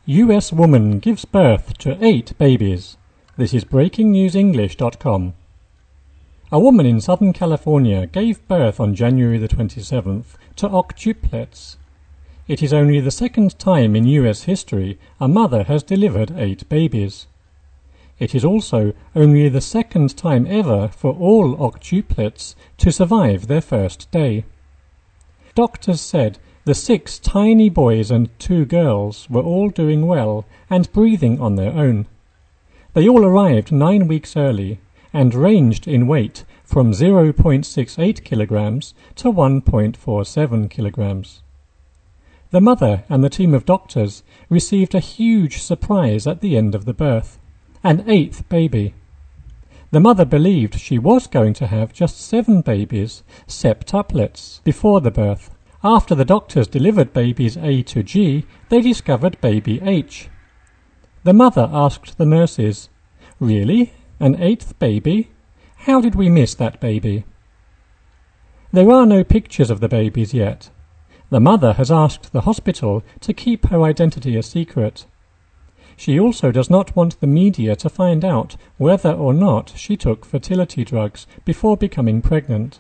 US woman gives birth to 8 babies. This is BreakingNewsEnglish.com. A woman in Southern California gave birth on January the 27th to octuplets. It is only the second time in US history a mother has delivered 8 babies. It is also only the second time ever for all octuplets to survive their first day. Doctors said the 6 tiny boys and 2 girls were all doing well and breathing on their own. They all arrived 9 weeks early and ranged in weight from 0.68 kilograms to 1.47 kilograms. The mother and the team of doctors received a huge surprise at the end of the birth, an 8th baby. The mother believed she was going to have just 7 babies, septuplets, before the birth. After the doctors delivered babies A to G, they discovered baby H. The mother asked the nurses, "Really? An 8th baby? How did we miss that baby?" There are no pictures of the babies yet. The mother has asked the hospital to keep her identity a secret. She also does not want the media to find out whether or not she took fertility drugs before becoming pregnant.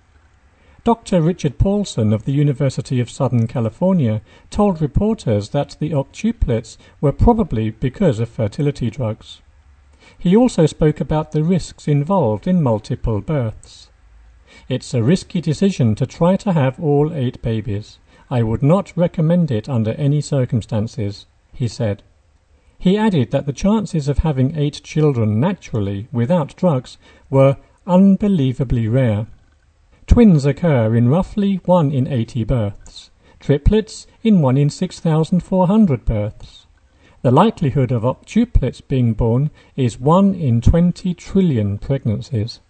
Dr. Richard Paulson of the University of Southern California told reporters that the octuplets were probably because of fertility drugs. He also spoke about the risks involved in multiple births. "It's a risky decision to try to have all 8 babies. I would not recommend it under any circumstances," he said. He added that the chances of having 8 children naturally without drugs were unbelievably rare. Twins occur in roughly 1 in 80 births, triplets in 1 in 6,400 births. The likelihood of octuplets being born is 1 in 20 trillion pregnancies.